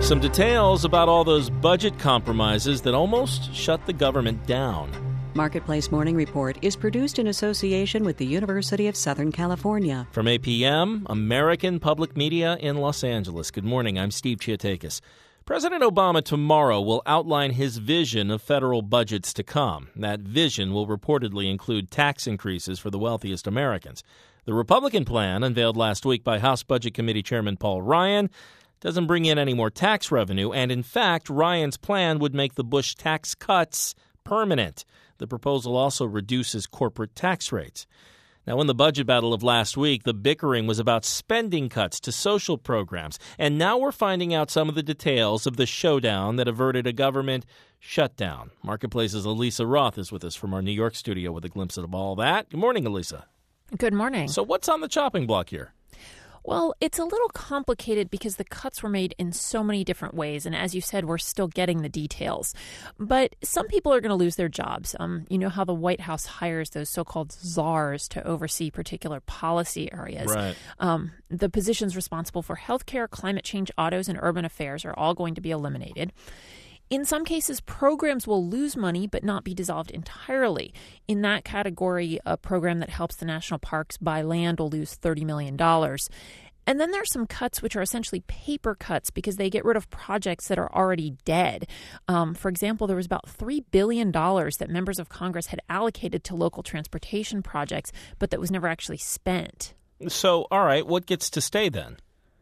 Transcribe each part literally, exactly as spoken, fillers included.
Some details about all those budget compromises that almost shut the government down. Marketplace Morning Report is produced in association with the University of Southern California. From A P M, American Public Media in Los Angeles. Good morning, I'm Steve Chiatakis. President Obama tomorrow will outline his vision of federal budgets to come. That vision will reportedly include tax increases for the wealthiest Americans. The Republican plan, unveiled last week by House Budget Committee Chairman Paul Ryan, doesn't bring in any more tax revenue, and in fact, Ryan's plan would make the Bush tax cuts permanent. The proposal also reduces corporate tax rates. Now, in the budget battle of last week, the bickering was about spending cuts to social programs, and now we're finding out some of the details of the showdown that averted a government shutdown. Marketplace's Elisa Roth is with us from our New York studio with a glimpse of all that. Good morning, Elisa. Good morning. So what's on the chopping block here? Well, it's a little complicated because the cuts were made in so many different ways. And as you said, we're still getting the details. But some people are going to lose their jobs. Um, you know how the White House hires those so-called czars to oversee particular policy areas. Right. Um, the positions responsible for healthcare, climate change, autos, and urban affairs are all going to be eliminated. In some cases, programs will lose money but not be dissolved entirely. In that category, a program that helps the national parks buy land will lose thirty million dollars. And then there are some cuts which are essentially paper cuts because they get rid of projects that are already dead. Um, for example, there was about three billion dollars that members of Congress had allocated to local transportation projects, but that was never actually spent. So, all right, what gets to stay then?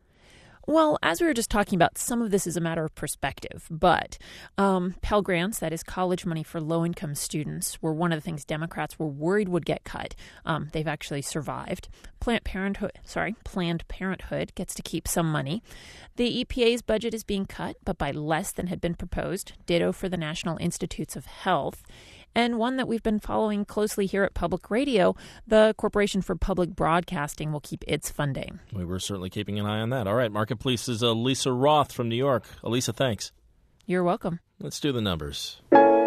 Well, as we were just talking about, some of this is a matter of perspective, but um, Pell Grants, that is college money for low-income students, were one of the things Democrats were worried would get cut. Um, they've actually survived. Planned Parenthood, sorry, Planned Parenthood gets to keep some money. The E P A's budget is being cut, but by less than had been proposed. Ditto for the National Institutes of Health. And one that we've been following closely here at Public Radio, the Corporation for Public Broadcasting will keep its funding. We were certainly keeping an eye on that. All right, Marketplace's Elisa Roth from New York. Elisa, thanks. You're welcome. Let's do the numbers.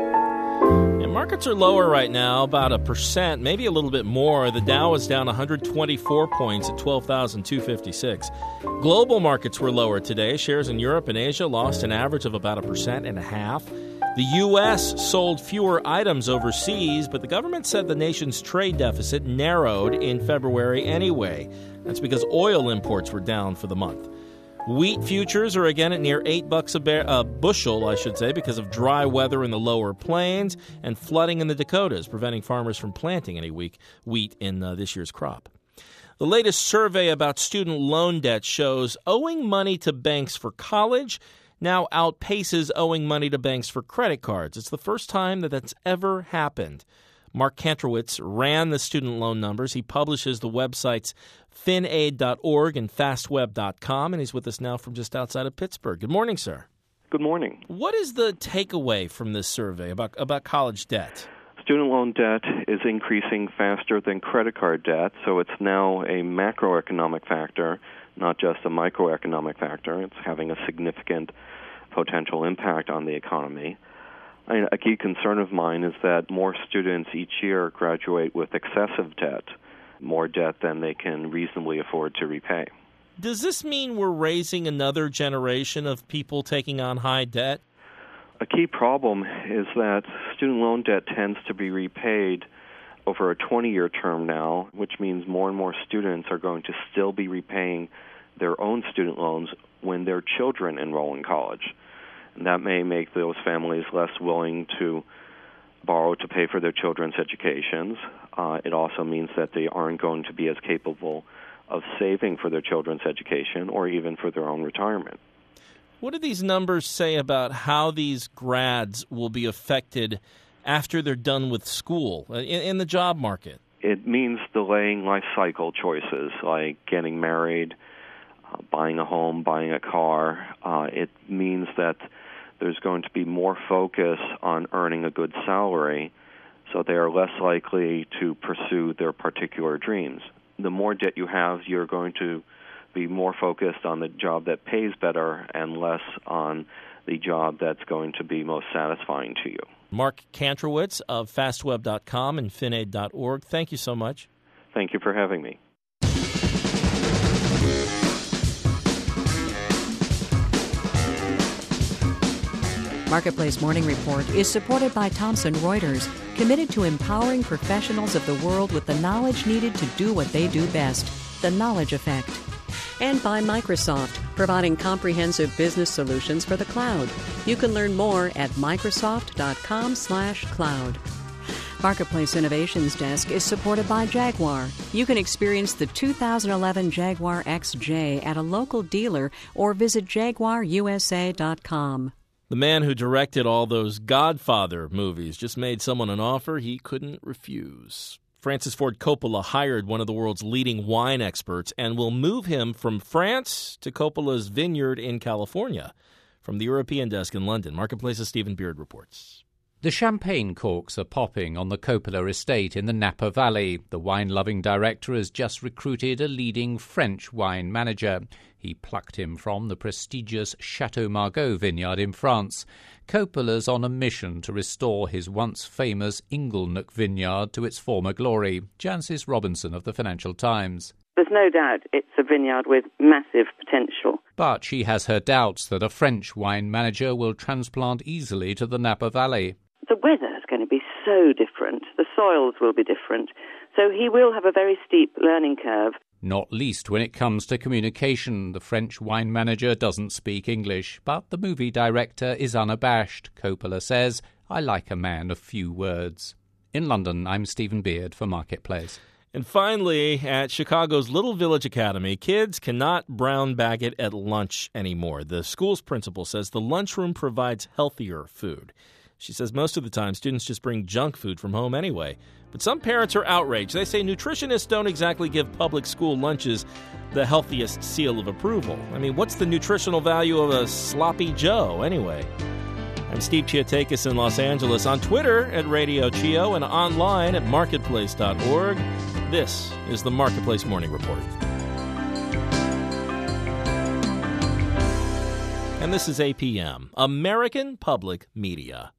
And markets are lower right now, about a percent, maybe a little bit more. The Dow is down one hundred twenty-four points at twelve thousand two hundred fifty-six. Global markets were lower today. Shares in Europe and Asia lost an average of about a percent and a half. The U S sold fewer items overseas, but the government said the nation's trade deficit narrowed in February anyway. That's because oil imports were down for the month. Wheat futures are again at near eight bucks a bar- uh, bushel, I should say, because of dry weather in the lower plains and flooding in the Dakotas, preventing farmers from planting any weak wheat in uh, this year's crop. The latest survey about student loan debt shows owing money to banks for college now outpaces owing money to banks for credit cards. It's the first time that that's ever happened. Mark Kantrowitz ran the student loan numbers. He publishes the websites fin aid dot org and fast web dot com, and he's with us now from just outside of Pittsburgh. Good morning, sir. Good morning. What is the takeaway from this survey about, about college debt? Student loan debt is increasing faster than credit card debt, so it's now a macroeconomic factor, not just a microeconomic factor. It's having a significant potential impact on the economy. I, a key concern of mine is that more students each year graduate with excessive debt, more debt than they can reasonably afford to repay. Does this mean we're raising another generation of people taking on high debt? A key problem is that student loan debt tends to be repaid over a twenty-year term now, which means more and more students are going to still be repaying their own student loans when their children enroll in college. And that may make those families less willing to borrow to pay for their children's educations. Uh, it also means that they aren't going to be as capable of saving for their children's education or even for their own retirement. What do these numbers say about how these grads will be affected after they're done with school in, in the job market? It means delaying life cycle choices like getting married, uh, buying a home, buying a car. Uh, it means that there's going to be more focus on earning a good salary, so they are less likely to pursue their particular dreams. The more debt you have, you're going to be more focused on the job that pays better and less on the job that's going to be most satisfying to you. Mark Kantrowitz of fast web dot com and fin aid dot org. Thank you so much. Thank you for having me. Marketplace Morning Report is supported by Thomson Reuters, committed to empowering professionals of the world with the knowledge needed to do what they do best, the Knowledge Effect. And by Microsoft, providing comprehensive business solutions for the cloud. You can learn more at microsoft dot com slash cloud. Marketplace Innovations Desk is supported by Jaguar. You can experience the two thousand eleven Jaguar X J at a local dealer or visit jaguar u s a dot com. The man who directed all those Godfather movies just made someone an offer he couldn't refuse. Francis Ford Coppola hired one of the world's leading wine experts and will move him from France to Coppola's vineyard in California. From the European desk in London, Marketplace's Stephen Beard reports. The champagne corks are popping on the Coppola estate in the Napa Valley. The wine-loving director has just recruited a leading French wine manager. He plucked him from the prestigious Chateau Margaux vineyard in France. Coppola's on a mission to restore his once famous Inglenook vineyard to its former glory. Jancis Robinson of the Financial Times. There's no doubt it's a vineyard with massive potential. But she has her doubts that a French wine manager will transplant easily to the Napa Valley. The weather is going to be so different. The soils will be different. So he will have a very steep learning curve. Not least when it comes to communication. The French wine manager doesn't speak English, but the movie director is unabashed. Coppola says, "I like a man of few words." In London, I'm Stephen Beard for Marketplace. And finally, at Chicago's Little Village Academy, kids cannot brown bag it at lunch anymore. The school's principal says the lunchroom provides healthier food. She says most of the time students just bring junk food from home anyway. But some parents are outraged. They say nutritionists don't exactly give public school lunches the healthiest seal of approval. I mean, what's the nutritional value of a sloppy Joe anyway? I'm Steve Chiatakis in Los Angeles, on Twitter at Radio Chio and online at marketplace dot org. This is the Marketplace Morning Report. And this is A P M, American Public Media.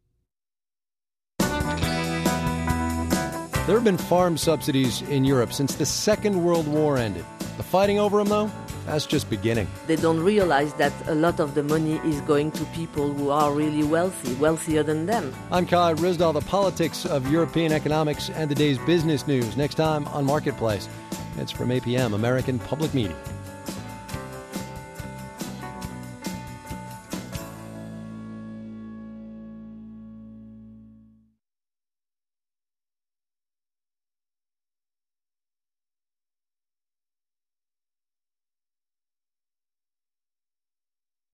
There have been farm subsidies in Europe since the Second World War ended. The fighting over them, though, that's just beginning. They don't realize that a lot of the money is going to people who are really wealthy, wealthier than them. I'm Kai Risdal, the politics of European economics and the day's business news. Next time on Marketplace. It's from A P M, American Public Media.